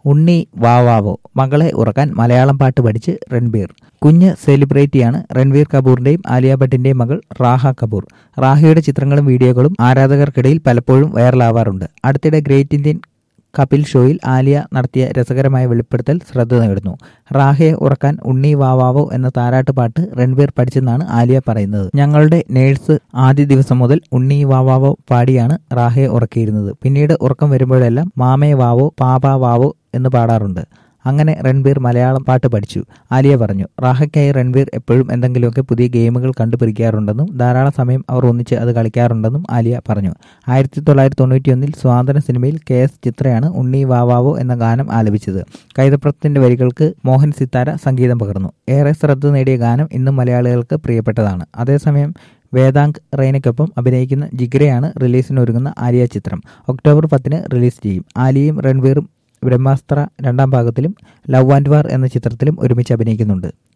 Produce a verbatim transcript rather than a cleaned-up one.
ഉണ്ണി വാവാവോ, മകളെ ഉറക്കാൻ മലയാളം പാട്ട് പഠിച്ച് രൺബീർ. കുഞ്ഞ് സെലിബ്രിറ്റിയാണ് രൺബീർ കപൂറിന്റെയും ആലിയ ഭട്ടിന്റെയും മകൾ റാഹ കപൂർ. റാഹയുടെ ചിത്രങ്ങളും വീഡിയോകളും ആരാധകർക്കിടയിൽ പലപ്പോഴും വൈറലാവാറുണ്ട്. അടുത്തിടെ ഗ്രേറ്റ് ഇന്ത്യൻ കപിൽ ഷോയിൽ ആലിയ നടത്തിയ രസകരമായ വെളിപ്പെടുത്തൽ ശ്രദ്ധ നേടുന്നു. റാഹയെ ഉറക്കാൻ ഉണ്ണി വാവാവോ എന്ന താരാട്ട് പാട്ട് രൺബീർ പഠിച്ചെന്നാണ് ആലിയ പറയുന്നത്. ഞങ്ങളുടെ നേഴ്സ് ആദ്യ ദിവസം മുതൽ ഉണ്ണി വാവാവോ പാടിയാണ് റാഹയെ ഉറക്കിയിരുന്നത്. പിന്നീട് ഉറക്കം വരുമ്പോഴെല്ലാം മാമേ വാവോ, പാപാ വാവോ എന്ന് പാടാറുണ്ട്. അങ്ങനെ രൺബീർ മലയാളം പാട്ട് പഠിച്ചു, ആലിയ പറഞ്ഞു. റാഹയ്ക്കായി രൺബീർ എപ്പോഴും എന്തെങ്കിലുമൊക്കെ പുതിയ ഗെയിമുകൾ കണ്ടുപിടിക്കാറുണ്ടെന്നും ധാരാളം സമയം അവർ ഒന്നിച്ച് അത് കളിക്കാറുണ്ടെന്നും ആലിയ പറഞ്ഞു. ആയിരത്തി തൊള്ളായിരത്തി തൊണ്ണൂറ്റി ഒന്നിൽ സ്വാതന്ത്ര്യ സിനിമയിൽ കെ എസ് ചിത്രയാണ് ഉണ്ണി വാവാവോ എന്ന ഗാനം ആലപിച്ചത്. കൈതപ്രത്തിന്റെ വരികൾക്ക് മോഹൻ സിത്താര സംഗീതം പകർന്നു. ഏറെ ശ്രദ്ധ നേടിയ ഗാനം ഇന്നും മലയാളികൾക്ക് പ്രിയപ്പെട്ടതാണ്. അതേസമയം വേദാങ്ക് റെയ്നയ്ക്കൊപ്പം അഭിനയിക്കുന്ന ജിഗ്രയാണ് റിലീസിനൊരുങ്ങുന്ന ആലിയ ചിത്രം. ഒക്ടോബർ പത്തിന് റിലീസ് ചെയ്യും. ആലിയയും രൺബീറും ബ്രഹ്മാസ്ത്ര രണ്ടാം ഭാഗത്തിലും ലവ് ആൻഡ് വാർ എന്ന ചിത്രത്തിലും ഒരുമിച്ച് അഭിനയിക്കുന്നുണ്ട്.